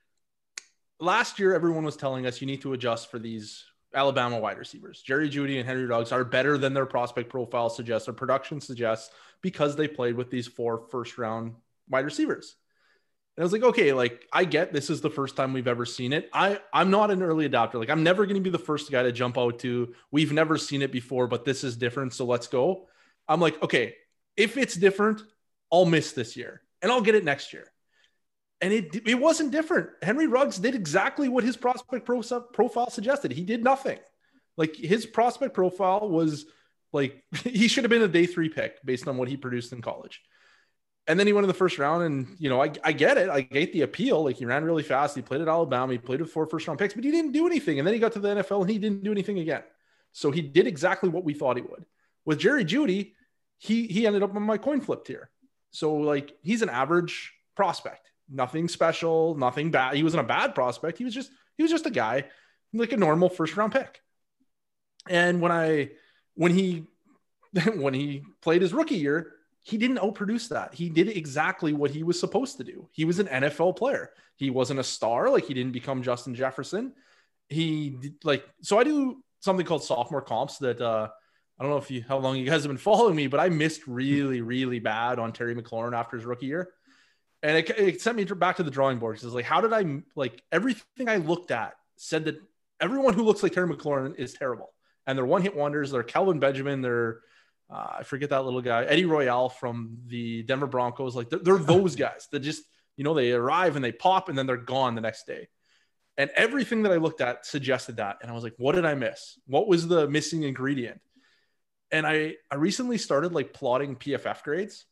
last year, everyone was telling us you need to adjust for these Alabama wide receivers. Jerry Jeudy and Henry Ruggs are better than their prospect profile suggests, or production suggests, because they played with these four first round wide receivers. And I was like, okay, like I get this is the first time we've ever seen it. I, I'm not an early adopter. Like I'm never going to be the first guy to jump out to, we've never seen it before, but this is different. So let's go. I'm like, okay, if it's different, I'll miss this year and I'll get it next year. And it it wasn't different. Henry Ruggs did exactly what his prospect pro, profile suggested. He did nothing. Like his prospect profile was like, he should have been a day three pick based on what he produced in college. And then he went in the first round, and, you know, I, I get it. I get the appeal. Like he ran really fast. He played at Alabama. He played with four first round picks, but he didn't do anything. And then he got to the N F L and he didn't do anything again. So he did exactly what we thought he would. With Jerry Jeudy, he, he ended up on my coin flip tier. So like, he's an average prospect. Nothing special, nothing bad. He wasn't a bad prospect. He was just, he was just a guy, like a normal first round pick. And when I, when he, when he played his rookie year, he didn't outproduce that. He did exactly what he was supposed to do. He was an N F L player. He wasn't a star. Like he didn't become Justin Jefferson. He did, like, so I do something called sophomore comps that, uh, I don't know if you, how long you guys have been following me, but I missed really, really bad on Terry McLaurin after his rookie year. And it, it sent me back to the drawing board. It's like, how did I, like, everything I looked at said that everyone who looks like Terry McLaurin is terrible. And they're one-hit wonders. They're Kelvin Benjamin. They're, uh, I forget that little guy, Eddie Royale from the Denver Broncos. Like, they're, they're those guys that just, you know, they arrive and they pop and then they're gone the next day. And everything that I looked at suggested that. And I was like, what did I miss? What was the missing ingredient? And I, I recently started like plotting P F F grades.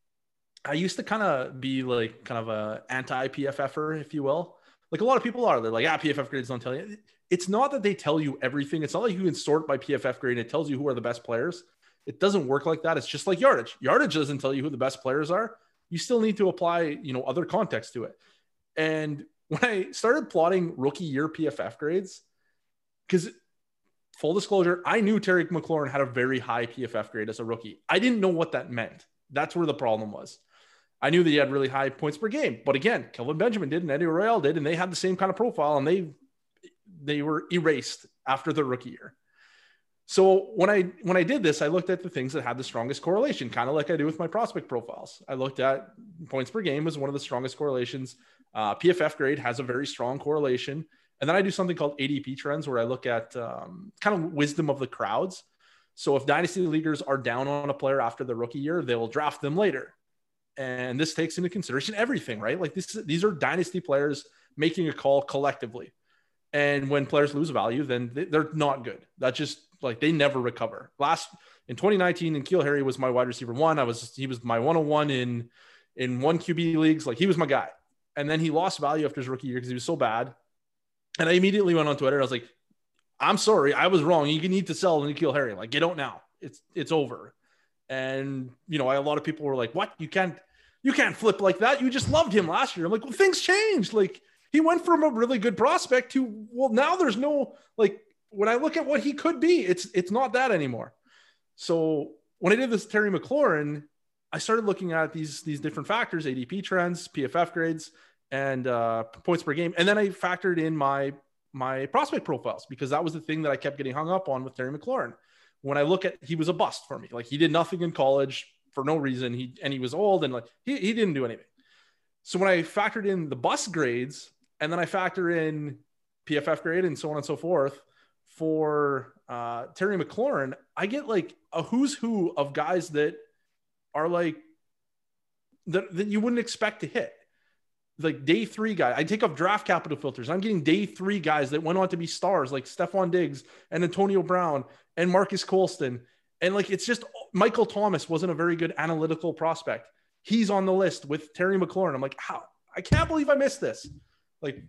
I used to kind of be like kind of a anti-P F F-er, if you will. Like a lot of people are. They're like, ah, P F F grades don't tell you. It's not that they tell you everything. It's not like you can sort by P F F grade and it tells you who are the best players. It doesn't work like that. It's just like yardage. Yardage doesn't tell you who the best players are. You still need to apply, you know, other context to it. And when I started plotting rookie year P F F grades, because full disclosure, I knew Terry McLaurin had a very high P F F grade as a rookie. I didn't know what that meant. That's where the problem was. I knew that he had really high points per game. But again, Kelvin Benjamin did and Eddie Royale did, and they had the same kind of profile, and they they were erased after their rookie year. So when I when I did this, I looked at the things that had the strongest correlation, kind of like I do with my prospect profiles. I looked at points per game as one of the strongest correlations. Uh, P F F grade has a very strong correlation. And then I do something called A D P trends, where I look at um, kind of wisdom of the crowds. So if dynasty leaguers are down on a player after the rookie year, they will draft them later. And this takes into consideration everything, right? Like this, these are dynasty players making a call collectively. And when players lose value, then they're not good. That's just like, they never recover. Last in twenty nineteen, and N'Keal Harry was my wide receiver one. I was, he was my one oh one in, in one Q B leagues. Like he was my guy. And then he lost value after his rookie year because he was so bad. And I immediately went on Twitter. And I was like, I'm sorry, I was wrong. You need to sell N'Keal Harry. Like, get out now. It's, it's over. And, you know, I, a lot of people were like, what? You can't, you can't flip like that. You just loved him last year. I'm like, well, things changed. Like, he went from a really good prospect to, well, now there's no, like, when I look at what he could be, it's, it's not that anymore. So when I did this Terry McLaurin, I started looking at these, these different factors, A D P trends, P F F grades, and uh, points per game. And then I factored in my, my prospect profiles, because that was the thing that I kept getting hung up on with Terry McLaurin. When I look at, he was a bust for me. Like, he did nothing in college for no reason. He, and he was old, and like, he, he didn't do anything. So when I factored in the bust grades, and then I factor in P F F grade and so on and so forth for uh, Terry McLaurin, I get like a who's who of guys that are like, that, that you wouldn't expect to hit. Like day three guy. I take off draft capital filters. I'm getting day three guys that went on to be stars like Stephon Diggs and Antonio Brown and Marcus Colston. And like, it's just, Michael Thomas wasn't a very good analytical prospect. He's on the list with Terry McLaurin. I'm like, how? I can't believe I missed this. Like,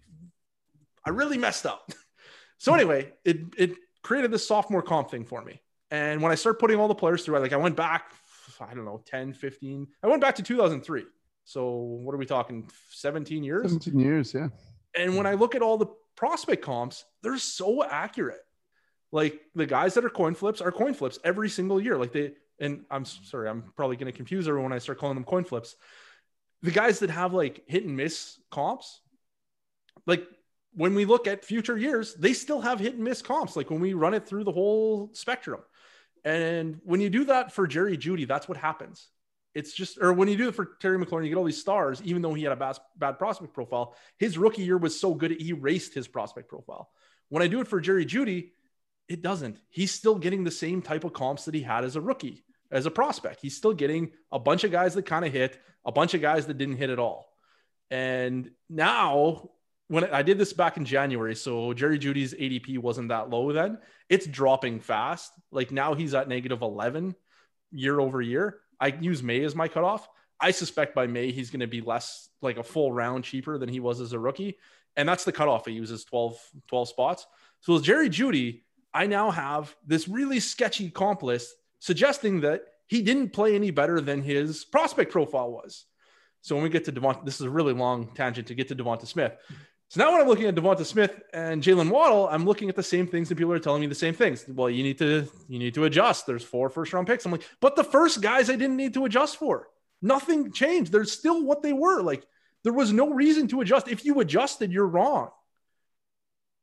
I really messed up. So anyway, it, it created this sophomore comp thing for me. And when I started putting all the players through, I like, I went back, I don't know, ten, fifteen, I went back to two thousand three. So what are we talking? seventeen years? seventeen years. Yeah. And when I look at all the prospect comps, they're so accurate. Like, the guys that are coin flips are coin flips every single year. Like they, and I'm sorry, I'm probably going to confuse everyone when I start calling them coin flips. The guys that have like hit and miss comps, like when we look at future years, they still have hit and miss comps. Like when we run it through the whole spectrum. And when you do that for Jerry Jeudy, that's what happens. It's just, or when you do it for Terry McLaurin, you get all these stars, even though he had a bad, bad prospect profile. His rookie year was so good, he erased his prospect profile. When I do it for Jerry Jeudy, it doesn't. He's still getting the same type of comps that he had as a rookie, as a prospect. He's still getting a bunch of guys that kind of hit, a bunch of guys that didn't hit at all. And now, when I did this back in January, so Jerry Jeudy's A D P wasn't that low then. It's dropping fast. Like now he's at negative eleven year over year. I use May as my cutoff. I suspect by May, he's going to be less, like a full round cheaper than he was as a rookie. And that's the cutoff. He uses twelve, twelve spots. So with Jerry Jeudy, I now have this really sketchy comp list suggesting that he didn't play any better than his prospect profile was. So when we get to Devonta, this is a really long tangent to get to Devonta Smith. So now when I'm looking at Devonta Smith and Jalen Waddle, I'm looking at the same things and people are telling me the same things. Well, you need to, you need to adjust. There's four first round picks. I'm like, but the first guys I didn't need to adjust for. Nothing changed. They're still what they were. Like there was no reason to adjust. If you adjusted, you're wrong.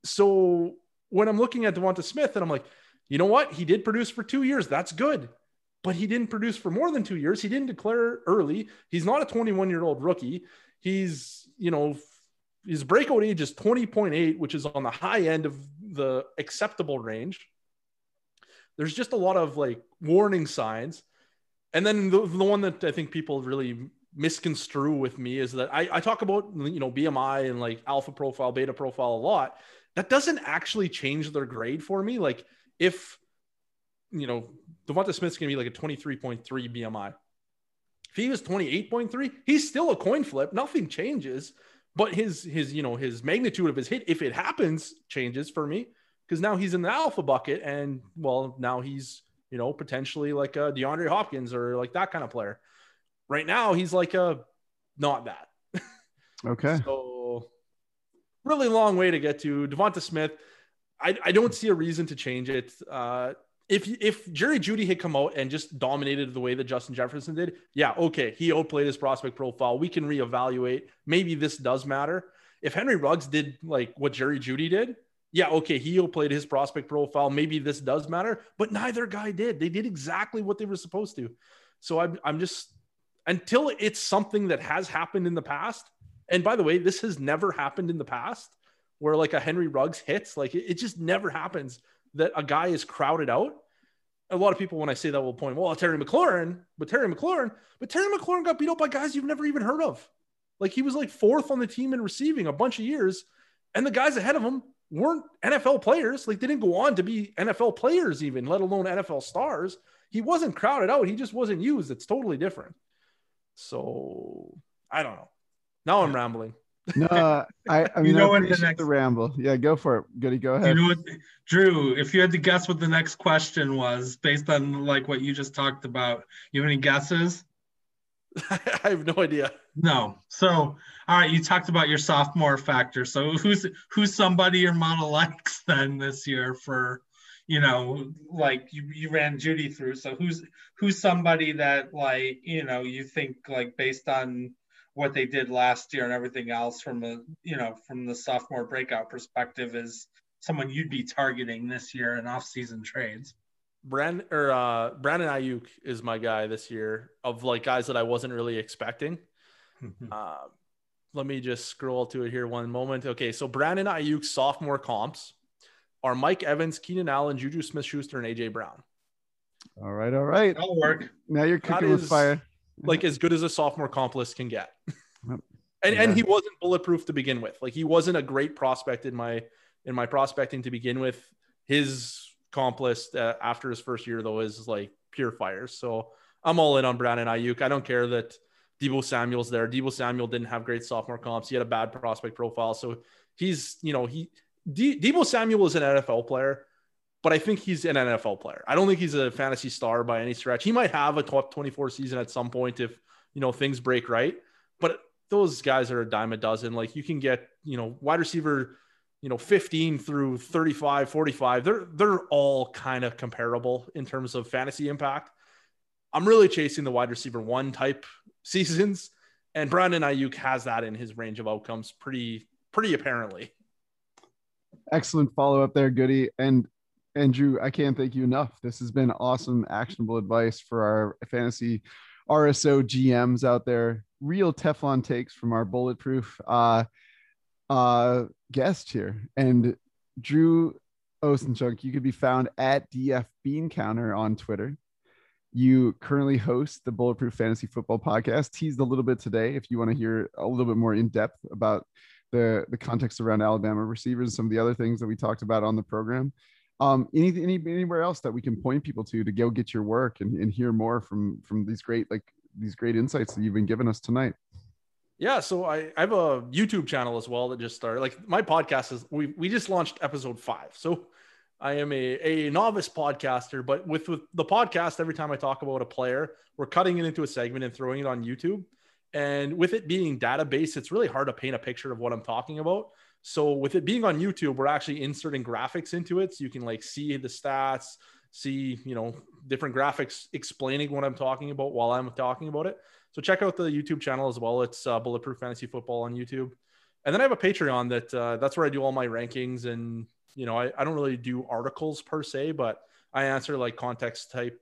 So when I'm looking at Devonta Smith and I'm like, you know what? He did produce for two years. That's good. but he didn't produce for more than two years. He didn't declare early. He's not a twenty-one-year-old rookie. He's, you know, his breakout age is twenty point eight, which is on the high end of the acceptable range. There's just a lot of like warning signs. And then the, the one that I think people really misconstrue with me is that I, I talk about, you know, B M I and like alpha profile, beta profile a lot. That doesn't actually change their grade for me. Like if, you know, Devonta Smith's going to be like a twenty-three point three B M I. If he was twenty-eight point three, he's still a coin flip. Nothing changes, but his, his, you know, his magnitude of his hit, if it happens, changes for me because now he's in the alpha bucket and well, now he's, you know, potentially like a DeAndre Hopkins or like that kind of player. Right now, he's like a not that. Okay. So really long way to get to Devonta Smith. I, I don't see a reason to change it. Uh, if if Jerry Jeudy had come out and just dominated the way that Justin Jefferson did, yeah, okay, he outplayed his prospect profile. We can reevaluate. Maybe this does matter. If Henry Ruggs did like what Jerry Jeudy did, yeah, okay, he outplayed his prospect profile. Maybe this does matter, but neither guy did. They did exactly what they were supposed to. So I'm I'm just until it's something that has happened in the past. And by the way, this has never happened in the past where like a Henry Ruggs hits, like it, it just never happens that a guy is crowded out. A lot of people, when I say that, will point, well, Terry McLaurin, but Terry McLaurin, but Terry McLaurin got beat up by guys you've never even heard of. Like he was like fourth on the team in receiving a bunch of years. And the guys ahead of him weren't N F L players. Like they didn't go on to be N F L players even, let alone N F L stars. He wasn't crowded out. He just wasn't used. It's totally different. So I don't know. Now I'm rambling. No, I, I mean, You know I what the appreciate next- the ramble. Yeah, go for it. Goody, go ahead. You know what, Drew, if you had to guess what the next question was based on like what you just talked about, you have any guesses? I have no idea. No. So, all right, you talked about your sophomore factor. So who's who's somebody your model likes then this year for, you know, like you, you ran Jeudy through. So who's who's somebody that like, you know, you think like based on what they did last year and everything else from a, you know, from the sophomore breakout perspective is someone you'd be targeting this year in off-season trades? Brand or uh, Brandon Ayuk is my guy this year of like guys that I wasn't really expecting. uh, let me just scroll to it here one moment. Okay, so Brandon Ayuk's sophomore comps are Mike Evans, Keenan Allen, Juju Smith-Schuster, and A J Brown. All right, all right. That'll work. Now you're That cooking with is fire. like as good as a sophomore comp list can get. Yep. And Yeah. and he wasn't bulletproof to begin with. Like he wasn't a great prospect in my in my prospecting to begin with. His comp list uh, after his first year though is like pure fire. So I'm all in on Brandon Ayuk. I don't care that Deebo Samuel's there. Deebo Samuel didn't have great sophomore comps. He had a bad prospect profile. So he's, you know, he De- Deebo Samuel is an N F L player, but I think he's an N F L player. I don't think he's a fantasy star by any stretch. He might have a top twenty-four season at some point if, you know, things break right. But those guys are a dime a dozen. Like you can get, you know, wide receiver, you know, fifteen through thirty-five, forty-five. They're, they're all kind of comparable in terms of fantasy impact. I'm really chasing the wide receiver one type seasons. And Brandon Ayuk has that in his range of outcomes pretty, pretty apparently. Excellent follow up there, Goody. And Andrew, I can't thank you enough. This has been awesome, actionable advice for our fantasy R S O G Ms out there. Real Teflon takes from our bulletproof uh, uh, guest here. And Drew Osenchuk, you could be found at D F Bean Counter on Twitter. You currently host the Bulletproof Fantasy Football Podcast. Teased a little bit today if you want to hear a little bit more in depth about the, the context around Alabama receivers and some of the other things that we talked about on the program. Um, anything, any, anywhere else that we can point people to to go get your work and, and hear more from from these great like these great insights that you've been giving us tonight. Yeah, so I, I have a YouTube channel as well that just started. Like my podcast is we we just launched episode five. So I am a, a novice podcaster, but with, with the podcast, every time I talk about a player, we're cutting it into a segment and throwing it on YouTube. And with it being database, it's really hard to paint a picture of what I'm talking about. So with it being on YouTube, we're actually inserting graphics into it. So you can like see the stats, see, you know, different graphics explaining what I'm talking about while I'm talking about it. So check out the YouTube channel as well. It's uh, Bulletproof Fantasy Football on YouTube. And then I have a Patreon that uh, that's where I do all my rankings. And, you know, I, I don't really do articles per se, but I answer like context type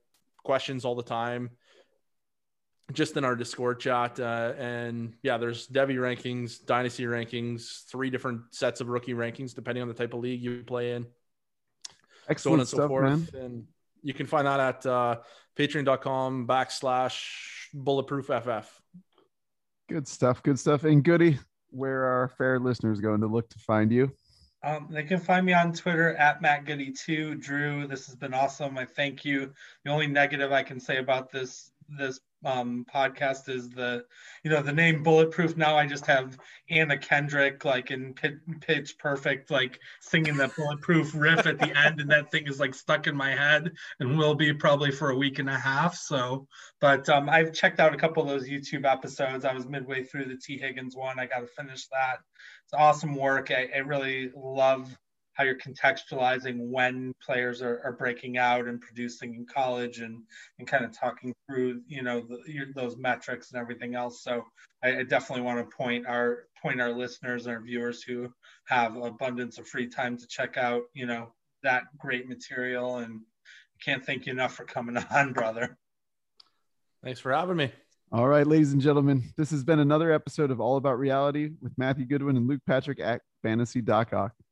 questions all the time, just in our Discord chat. Uh, and yeah, there's Devy rankings, Dynasty rankings, three different sets of rookie rankings, depending on the type of league you play in. Excellent So on and stuff, so forth. man. And you can find that at uh, patreon.com backslash bulletproof FF. Good stuff. Good stuff. And Goody, where are our fair listeners going to look to find you? Um, they can find me on Twitter at Matt Goody two. Drew, this has been awesome. I thank you. The only negative I can say about this this um, podcast is the, you know, the name Bulletproof. Now I just have Anna Kendrick like in Pitch Perfect, like singing that Bulletproof riff at the end, and that thing is like stuck in my head and will be probably for a week and a half. So, but um, I've checked out a couple of those YouTube episodes. I was midway through the T. Higgins one. I got to finish that. It's awesome work. I, I really love how you're contextualizing when players are, are breaking out and producing in college, and, and kind of talking through, you know, the, your, those metrics and everything else. So I, I definitely want to point our point our listeners and our viewers who have abundance of free time to check out, you know, that great material. And I can't thank you enough for coming on, brother. Thanks for having me. All right, ladies and gentlemen, this has been another episode of All About Reality with Matthew Goodwin and Luke Patrick at Fantasy Doc Ock.